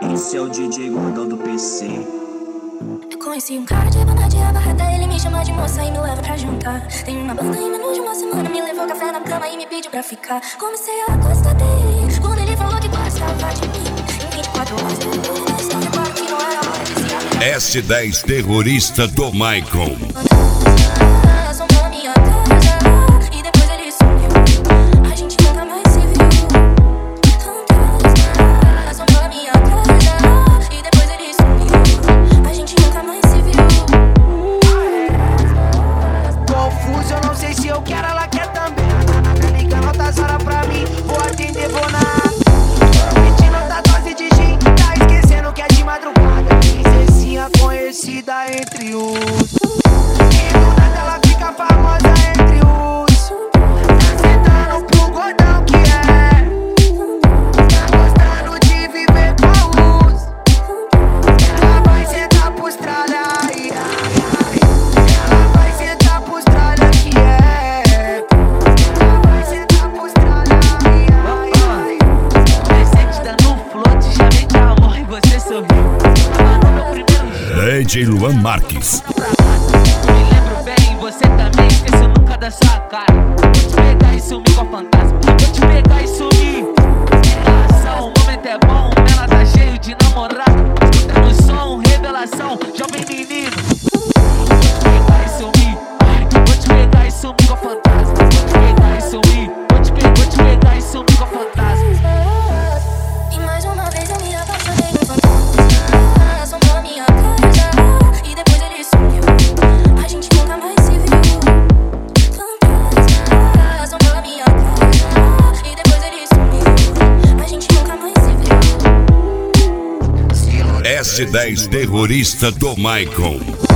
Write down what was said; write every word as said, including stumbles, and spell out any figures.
Esse é o D J Gordão do P C. Eu conheci um cara de banda de abarreta, ele me chama de moça e me leva pra jantar. Tem uma banda em menos de uma semana, me levou café na cama e me pediu pra ficar. Comecei a gostar dele, quando ele falou que gostava de mim. Em vinte e quatro horas eu não sei, claro que não era hora de se abrir. S dez Terrorista do Maicon. Assombrou a minha casa e depois ele sumiu. A gente nunca mais se viu. Assombrou a minha casa e depois ele sumiu. A gente nunca mais se viu. Confuso, eu não sei se eu quero, ela quer também. Tá ligando altas horas pra mim, vou atender, vou na. Pedindo outra dose de gin, tá esquecendo que é de madrugada. Princesinha conhecida entre os. E do nada ela fica famosa entre os. Tá sentando pro gordão que é. Tá gostando de viver com os. Ela vai sentar pros tralha, ai, ai, ai. Ela vai sentar pros tralha que é. Ela vai sentar pros tralha, ai, ai, ai. Presente dando um float, já vem de amor e você sorriu. Tava no meu primeiro show. D J Luan Marques. Me lembro bem, você também esqueceu nunca da sua cara. Vou te pegar e sumir com a fantasma. Vou te pegar e sumir. Relação, o momento é bom, ela tá cheio de namorado. Escutando o som, revelação, jovem menino. Vou te pegar e sumir. Vou te pegar e sumir com a fantasma. Vou te pegar e sumir. Vou te pegar, vou te pegar e sumir com a fantasma. E mais uma vez eu me apaixonei no fantasma. Assombrou a minha casa e depois ele sumiu. A gente nunca mais se viu. Fantasma assombrou a minha casa e depois ele sumiu. A gente nunca mais se viu. S dez Terrorista do Maicon.